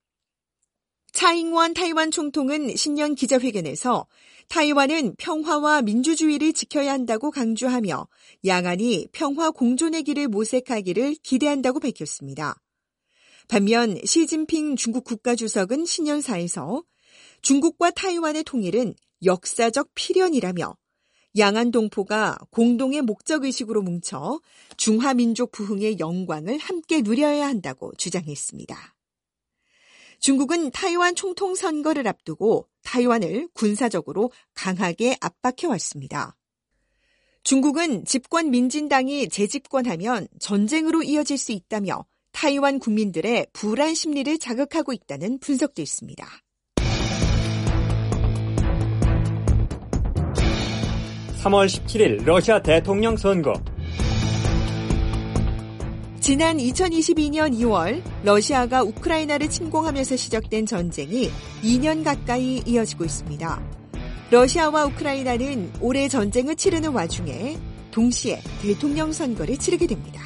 차잉원 타이완 총통은 신년 기자회견에서 타이완은 평화와 민주주의를 지켜야 한다고 강조하며 양안이 평화 공존의 길을 모색하기를 기대한다고 밝혔습니다. 반면 시진핑 중국 국가주석은 신년사에서 중국과 타이완의 통일은 역사적 필연이라며 양안 동포가 공동의 목적의식으로 뭉쳐 중화민족 부흥의 영광을 함께 누려야 한다고 주장했습니다. 중국은 타이완 총통 선거를 앞두고 타이완을 군사적으로 강하게 압박해왔습니다. 중국은 집권 민진당이 재집권하면 전쟁으로 이어질 수 있다며 타이완 국민들의 불안 심리를 자극하고 있다는 분석도 있습니다. (3월 17일) 러시아 대통령 선거. 지난 2022년 2월 러시아가 우크라이나를 침공하면서 시작된 전쟁이 2년 가까이 이어지고 있습니다. 러시아와 우크라이나는 올해 전쟁을 치르는 와중에 동시에 대통령 선거를 치르게 됩니다.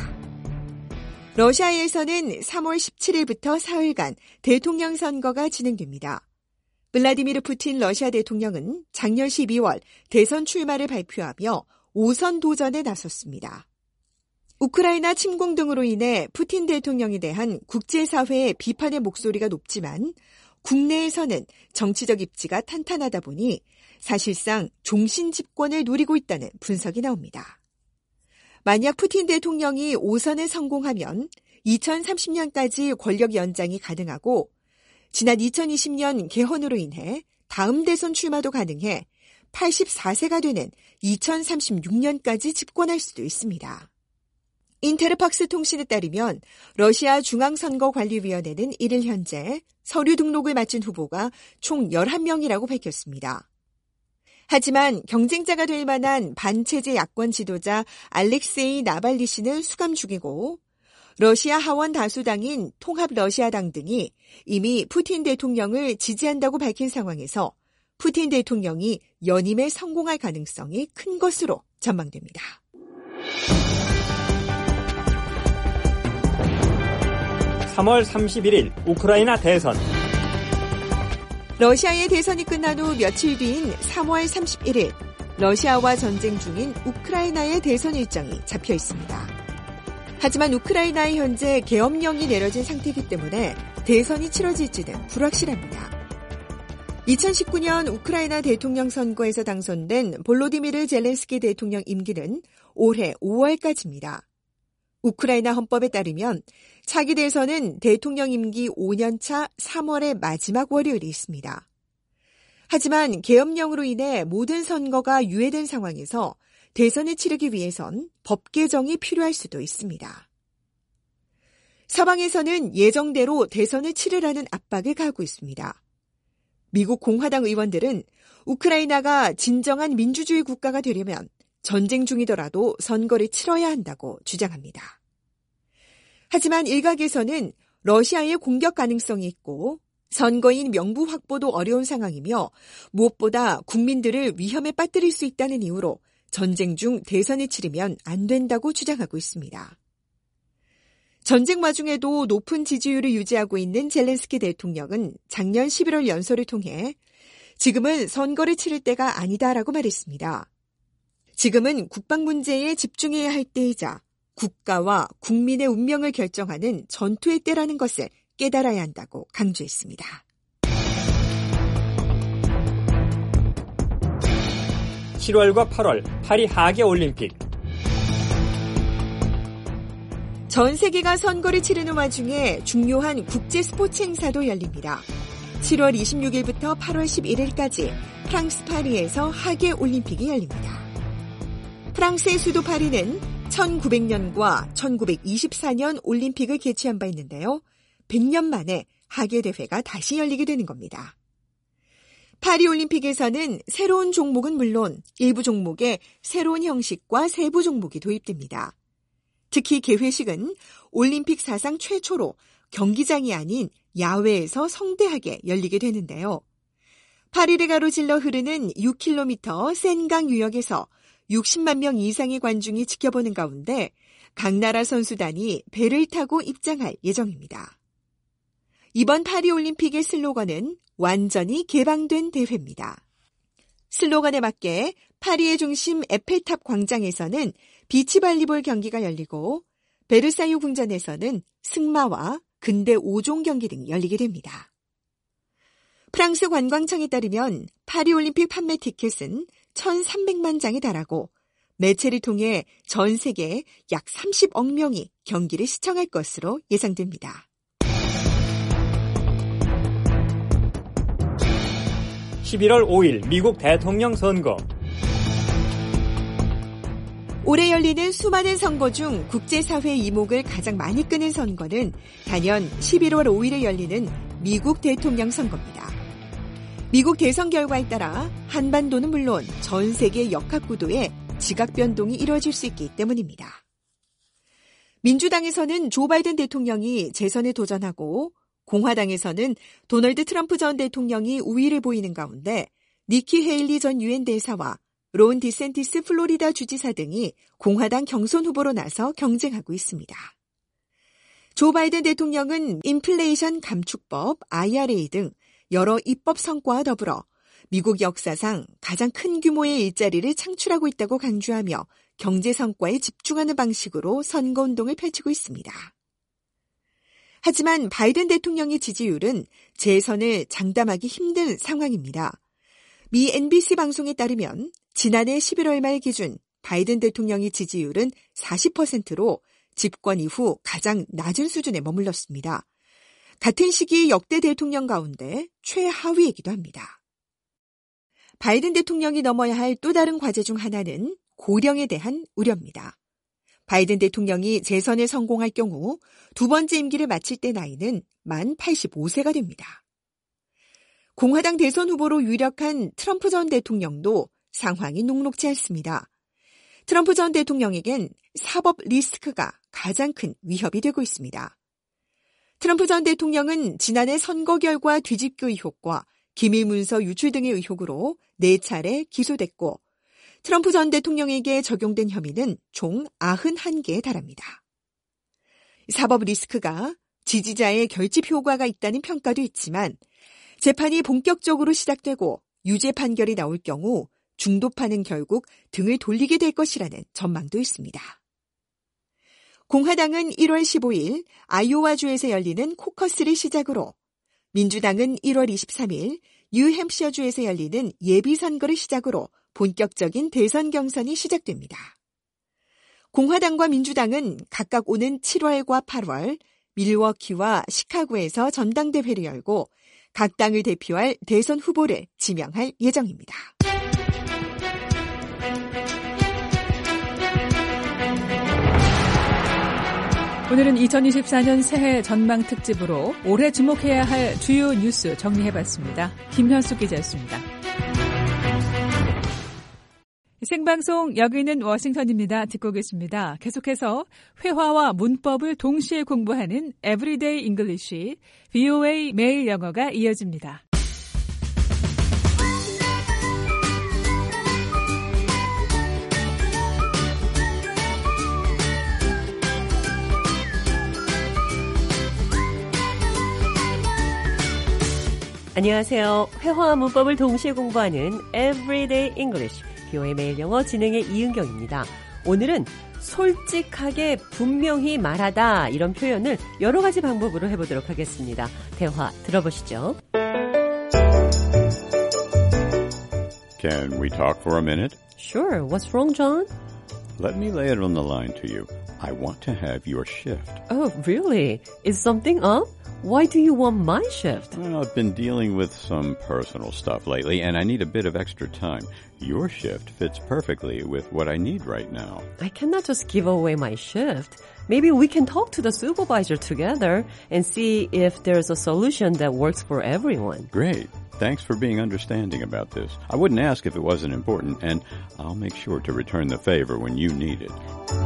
러시아에서는 3월 17일부터 사흘간 대통령 선거가 진행됩니다. 블라디미르 푸틴 러시아 대통령은 작년 12월 대선 출마를 발표하며 5선 도전에 나섰습니다. 우크라이나 침공 등으로 인해 푸틴 대통령에 대한 국제사회의 비판의 목소리가 높지만 국내에서는 정치적 입지가 탄탄하다 보니 사실상 종신 집권을 노리고 있다는 분석이 나옵니다. 만약 푸틴 대통령이 5선에 성공하면 2030년까지 권력 연장이 가능하고 지난 2020년 개헌으로 인해 다음 대선 출마도 가능해 84세가 되는 2036년까지 집권할 수도 있습니다. 인테르팍스 통신에 따르면 러시아 중앙선거관리위원회는 이를 현재 서류 등록을 마친 후보가 총 11명이라고 밝혔습니다. 하지만 경쟁자가 될 만한 반체제 야권 지도자 알렉세이 나발리 씨는 수감 중이고 러시아 하원 다수당인 통합러시아당 등이 이미 푸틴 대통령을 지지한다고 밝힌 상황에서 푸틴 대통령이 연임에 성공할 가능성이 큰 것으로 전망됩니다. (3월 31일) 우크라이나 대선. 러시아의 대선이 끝난 후 며칠 뒤인 3월 31일 러시아와 전쟁 중인 우크라이나의 대선 일정이 잡혀 있습니다. 하지만 우크라이나에 현재 계엄령이 내려진 상태이기 때문에 대선이 치러질지는 불확실합니다. 2019년 우크라이나 대통령 선거에서 당선된 볼로디미르 젤렌스키 대통령 임기는 올해 5월까지입니다. 우크라이나 헌법에 따르면 차기 대선은 대통령 임기 5년차 3월의 마지막 월요일이 있습니다. 하지만 계엄령으로 인해 모든 선거가 유예된 상황에서 대선을 치르기 위해선 법 개정이 필요할 수도 있습니다. 서방에서는 예정대로 대선을 치르라는 압박을 가하고 있습니다. 미국 공화당 의원들은 우크라이나가 진정한 민주주의 국가가 되려면 전쟁 중이더라도 선거를 치러야 한다고 주장합니다. 하지만 일각에서는 러시아의 공격 가능성이 있고 선거인 명부 확보도 어려운 상황이며 무엇보다 국민들을 위험에 빠뜨릴 수 있다는 이유로 전쟁 중 대선을 치르면 안 된다고 주장하고 있습니다. 전쟁 와중에도 높은 지지율을 유지하고 있는 젤렌스키 대통령은 작년 11월 연설을 통해 지금은 선거를 치를 때가 아니다라고 말했습니다. 지금은 국방 문제에 집중해야 할 때이자 국가와 국민의 운명을 결정하는 전투의 때라는 것을 깨달아야 한다고 강조했습니다. (7월과 8월) 파리 하계올림픽. 전 세계가 선거를 치르는 와중에 중요한 국제 스포츠 행사도 열립니다. 7월 26일부터 8월 11일까지 프랑스 파리에서 하계올림픽이 열립니다. 프랑스의 수도 파리는 1900년과 1924년 올림픽을 개최한 바 있는데요. 100년 만에 하계대회가 다시 열리게 되는 겁니다. 파리올림픽에서는 새로운 종목은 물론 일부 종목에 새로운 형식과 세부 종목이 도입됩니다. 특히 개회식은 올림픽 사상 최초로 경기장이 아닌 야외에서 성대하게 열리게 되는데요. 파리를 가로질러 흐르는 6km 센강 유역에서 60만 명 이상의 관중이 지켜보는 가운데 각 나라 선수단이 배를 타고 입장할 예정입니다. 이번 파리올림픽의 슬로건은 완전히 개방된 대회입니다. 슬로건에 맞게 파리의 중심 에펠탑 광장에서는 비치발리볼 경기가 열리고 베르사유 궁전에서는 승마와 근대 5종 경기 등 열리게 됩니다. 프랑스 관광청에 따르면 파리올림픽 판매 티켓은 1,300만 장에 달하고 매체를 통해 전 세계 약 30억 명이 경기를 시청할 것으로 예상됩니다. 11월 5일 미국 대통령 선거. 올해 열리는 수많은 선거 중 국제사회 이목을 가장 많이 끄는 선거는 단연 11월 5일에 열리는 미국 대통령 선거입니다. 미국 대선 결과에 따라 한반도는 물론 전 세계 역학구도에 지각 변동이 이루어질 수 있기 때문입니다. 민주당에서는 조 바이든 대통령이 재선에 도전하고 공화당에서는 도널드 트럼프 전 대통령이 우위를 보이는 가운데 니키 헤일리 전 유엔 대사와 론 디센티스 플로리다 주지사 등이 공화당 경선 후보로 나서 경쟁하고 있습니다. 조 바이든 대통령은 인플레이션 감축법, IRA 등 여러 입법 성과와 더불어 미국 역사상 가장 큰 규모의 일자리를 창출하고 있다고 강조하며 경제 성과에 집중하는 방식으로 선거운동을 펼치고 있습니다. 하지만 바이든 대통령의 지지율은 재선을 장담하기 힘든 상황입니다. 미 NBC 방송에 따르면 지난해 11월 말 기준 바이든 대통령의 지지율은 40%로 집권 이후 가장 낮은 수준에 머물렀습니다. 같은 시기 역대 대통령 가운데 최하위이기도 합니다. 바이든 대통령이 넘어야 할 또 다른 과제 중 하나는 고령에 대한 우려입니다. 바이든 대통령이 재선에 성공할 경우 두 번째 임기를 마칠 때 나이는 만 85세가 됩니다. 공화당 대선 후보로 유력한 트럼프 전 대통령도 상황이 녹록지 않습니다. 트럼프 전 대통령에겐 사법 리스크가 가장 큰 위협이 되고 있습니다. 트럼프 전 대통령은 지난해 선거 결과 뒤집기 의혹과 기밀문서 유출 등의 의혹으로 4차례 기소됐고 트럼프 전 대통령에게 적용된 혐의는 총 91개에 달합니다. 사법 리스크가 지지자의 결집 효과가 있다는 평가도 있지만 재판이 본격적으로 시작되고 유죄 판결이 나올 경우 중도파는 결국 등을 돌리게 될 것이라는 전망도 있습니다. 공화당은 1월 15일 아이오와주에서 열리는 코커스를 시작으로 민주당은 1월 23일 뉴햄셔주에서 열리는 예비선거를 시작으로 본격적인 대선 경선이 시작됩니다. 공화당과 민주당은 각각 오는 7월과 8월 밀워키와 시카고에서 전당대회를 열고 각 당을 대표할 대선 후보를 지명할 예정입니다. 오늘은 2024년 새해 전망 특집으로 올해 주목해야 할 주요 뉴스 정리해봤습니다. 김현숙 기자였습니다. 생방송 여기는 워싱턴입니다. 듣고 계십니다. 계속해서 회화와 문법을 동시에 공부하는 Everyday English, VOA 매일 영어가 이어집니다. 안녕하세요. 회화와 문법을 동시에 공부하는 Everyday English, VOA 매일 영어 진행의 이은경입니다. 오늘은 솔직하게 분명히 말하다 이런 표현을 여러 가지 방법으로 해보도록 하겠습니다. 대화 들어보시죠. Can we talk for a minute? Sure. What's wrong, John? Let me lay it on the line to you. I want to have your shift. Oh, really? Is something up? Why do you want my shift? Well, I've been dealing with some personal stuff lately, and I need a bit of extra time. Your shift fits perfectly with what I need right now. I cannot just give away my shift. Maybe we can talk to the supervisor together and see if there's a solution that works for everyone. Great. Thanks for being understanding about this. I wouldn't ask if it wasn't important, and I'll make sure to return the favor when you need it.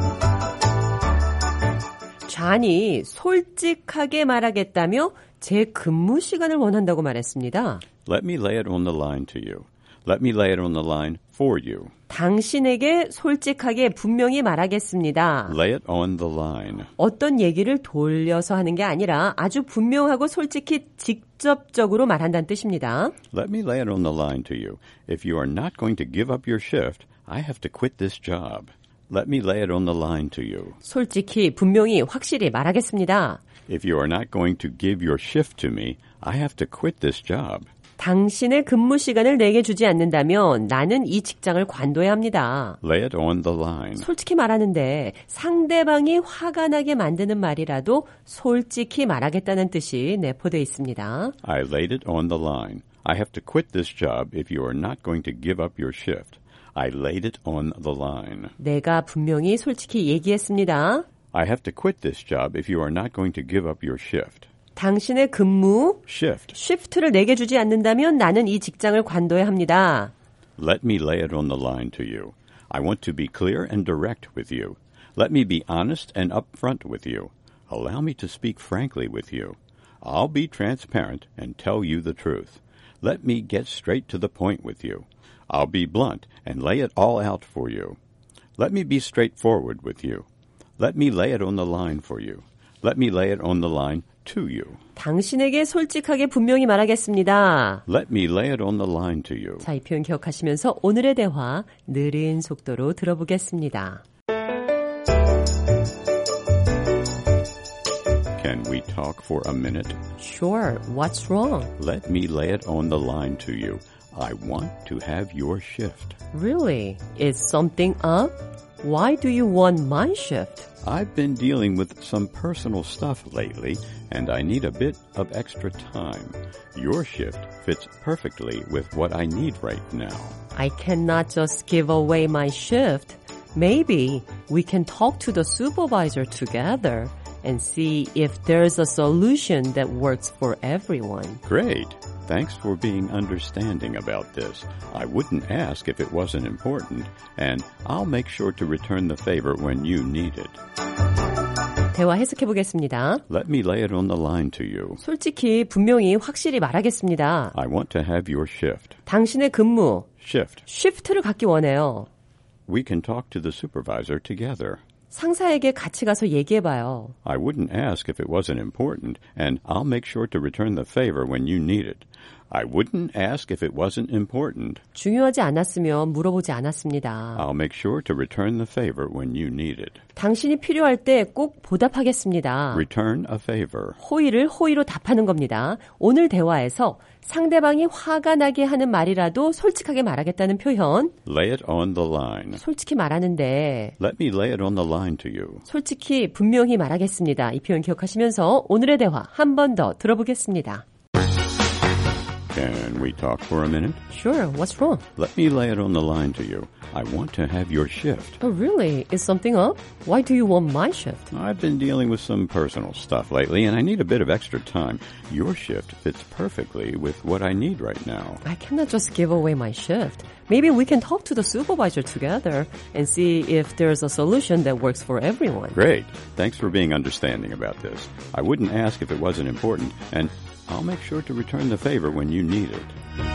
잔이 솔직하게 말하겠다며 제 근무 시간을 원한다고 말했습니다. Let me lay it on the line to you. Let me lay it on the line for you. 당신에게 솔직하게 분명히 말하겠습니다. Lay it on the line. 어떤 얘기를 돌려서 하는 게 아니라 아주 분명하고 솔직히 직접적으로 말한다는 뜻입니다. Let me lay it on the line to you. If you are not going to give up your shift, I have to quit this job. Let me lay it on the line to you. 솔직히 분명히 확실히 말하겠습니다. If you are not going to give your shift to me, I have to quit this job. 당신의 근무 시간을 내게 주지 않는다면 나는 이 직장을 관둬야 합니다. Lay it on the line. 솔직히 말하는데 상대방이 화가 나게 만드는 말이라도 솔직히 말하겠다는 뜻이 내포되어 있습니다. I laid it on the line. I have to quit this job if you are not going to give up your shift. I laid it on the line. 내가 분명히 솔직히 얘기했습니다. I have to quit this job if you are not going to give up your shift. 당신의 근무, shift. shift를 내게 주지 않는다면 나는 이 직장을 관둬야 합니다. Let me lay it on the line to you. I want to be clear and direct with you. Let me be honest and upfront with you. Allow me to speak frankly with you. I'll be transparent and tell you the truth. Let me get straight to the point with you. I'll be blunt and lay it all out for you. Let me be straightforward with you. Let me lay it on the line for you. Let me lay it on the line to you. 당신에게 솔직하게 분명히 말하겠습니다. Let me lay it on the line to you. 자, 이 표현 기억하시면서 오늘의 대화 느린 속도로 들어보겠습니다. Can we talk for a minute? Sure. What's wrong? Let me lay it on the line to you. I want to have your shift. Really? Is something up? Why do you want my shift? I've been dealing with some personal stuff lately, and I need a bit of extra time. Your shift fits perfectly with what I need right now. I cannot just give away my shift. Maybe we can talk to the supervisor together and see if there's a solution that works for everyone. Great. Thanks for being understanding about this. I wouldn't ask if it wasn't important, and I'll make sure to return the favor when you need it. 대화 해석해 보겠습니다. Let me lay it on the line to you. 솔직히 분명히 확실히 말하겠습니다. I want to have your shift. 당신의 근무, Shift. shift를 갖기 원해요. We can talk to the supervisor together. 상사에게 같이 가서 얘기해봐요. I wouldn't ask if it wasn't important, and I'll make sure to return the favor when you need it. I wouldn't ask if it wasn't important. 중요하지 않았으면 물어보지 않았습니다. I'll make sure to return the favor when you need it. 당신이 필요할 때 꼭 보답하겠습니다. Return a favor. 호의를 호의로 답하는 겁니다. 오늘 대화에서 상대방이 화가 나게 하는 말이라도 솔직하게 말하겠다는 표현. Lay it on the line. 솔직히 말하는데. Let me lay it on the line to you. 솔직히 분명히 말하겠습니다. 이 표현 기억하시면서 오늘의 대화 한 번 더 들어보겠습니다. Can we talk for a minute? Sure, what's wrong? Let me lay it on the line to you. I want to have your shift. Oh, really? Is something up? Why do you want my shift? I've been dealing with some personal stuff lately, and I need a bit of extra time. Your shift fits perfectly with what I need right now. I cannot just give away my shift. Maybe we can talk to the supervisor together and see if there's a solution that works for everyone. Great. Thanks for being understanding about this. I wouldn't ask if it wasn't important, and I'll make sure to return the favor when you need it.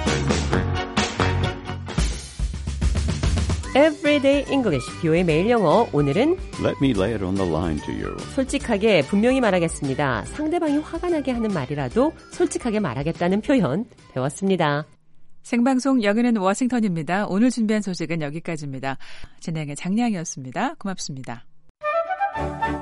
Everyday English, 뷰의 매일 영어. 오늘은 Let me lay it on the line to you. 솔직하게 분명히 말하겠습니다. 상대방이 화가 나게 하는 말이라도 솔직하게 말하겠다는 표현 배웠습니다. 생방송 여기는 워싱턴입니다. 오늘 준비한 소식은 여기까지입니다. 진행의 장량이었습니다. 고맙습니다.